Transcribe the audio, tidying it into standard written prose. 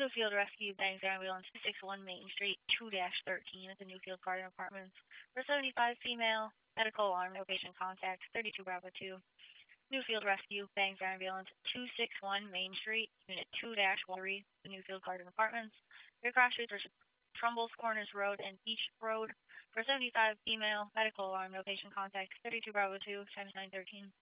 Newfield Rescue Bangs Ambulance 261 Main Street 2-13 at the Newfield Garden Apartments. For 75 female, medical alarm location contact 32 Bravo 2. Newfield Rescue Bangs Ambulance 261 Main Street, Unit 2-13, the Newfield Garden Apartments. Your crash routes are Trumbull's Corners Road and Beach Road. For 75 female, medical alarm location contact 32 Bravo 2 times 913.